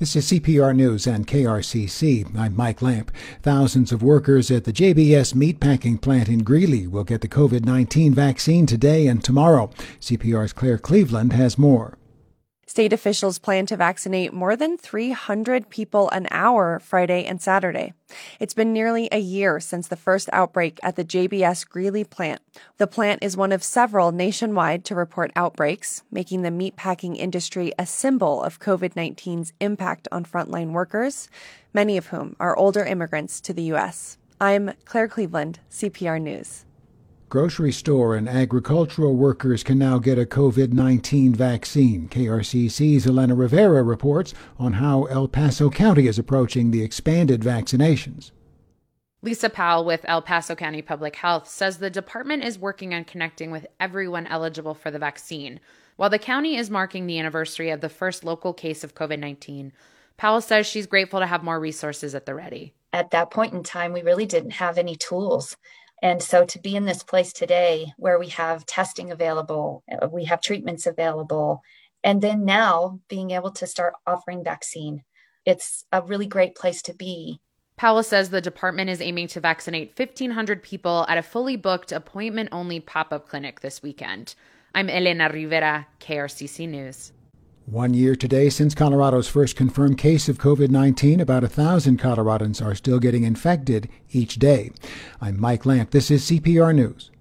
This is CPR News and KRCC. I'm Mike Lamp. Thousands of workers at the JBS meatpacking plant in Greeley will get the COVID-19 vaccine today and tomorrow. CPR's Claire Cleveland has more. State officials plan to vaccinate more than 300 people an hour Friday and Saturday. It's been nearly a year since the first outbreak at the JBS Greeley plant. The plant is one of several nationwide to report outbreaks, making the meatpacking industry a symbol of COVID-19's impact on frontline workers, many of whom are older immigrants to the U.S. I'm Claire Cleveland, CPR News. Grocery store and agricultural workers can now get a COVID-19 vaccine. KRCC's Elena Rivera reports on how El Paso County is approaching the expanded vaccinations. Lisa Powell with El Paso County Public Health says the department is working on connecting with everyone eligible for the vaccine. While the county is marking the anniversary of the first local case of COVID-19, Powell says she's grateful to have more resources at the ready. At that point in time, we really didn't have any tools. And so to be in this place today where we have testing available, we have treatments available, and then now being able to start offering vaccine, it's a really great place to be. Powell says the department is aiming to vaccinate 1,500 people at a fully booked appointment-only pop-up clinic this weekend. I'm Elena Rivera, KRCC News. 1 year today since Colorado's first confirmed case of COVID-19, about 1,000 Coloradans are still getting infected each day. I'm Mike Lamp. This is CPR News.